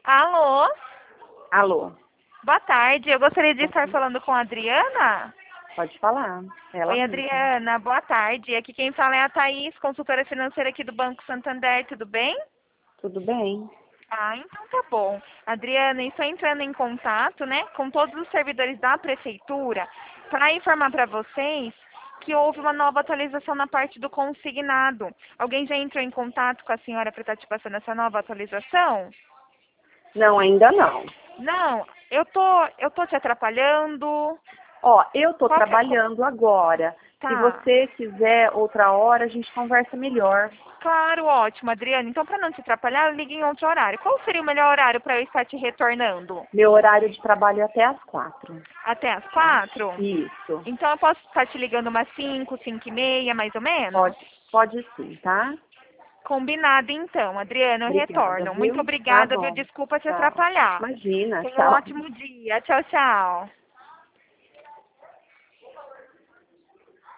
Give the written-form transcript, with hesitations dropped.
Alô? Alô, Boa tarde. Eu gostaria de estar pode falando com a Adriana. pode falar. Ela Oi, mesma. Adriana. Boa tarde. Aqui quem fala é a Thaís, consultora financeira aqui do Banco Santander. Tudo bem? Tudo bem? Ah, então tá bom. Adriana, estou entrando em contato, né, com todos os servidores da prefeitura para informar para vocês que houve uma nova atualização na parte do consignado. Alguém já entrou em contato com a senhora para estar te passando essa nova atualização? Não, ainda não. Não, eu tô te atrapalhando. Ó, eu tô Qual que é? trabalhando agora. Se Tá. você quiser outra hora, a gente conversa melhor. Claro, ótimo, Adriana. Então, para não te atrapalhar, ligue em outro horário. Qual seria o melhor horário para eu estar te retornando? Meu horário de trabalho é até às 4, Até às tá? 4? Isso. Então, eu posso estar te ligando umas 5, 5 e meia, mais ou menos? Pode sim, tá? Combinado, então, Adriana, eu Obrigada, retorno. Muito viu? Tá obrigada, viu? bom. Desculpa te Tchau. atrapalhar. Imagina, Tenha um tchau. ótimo dia. Tchau, tchau.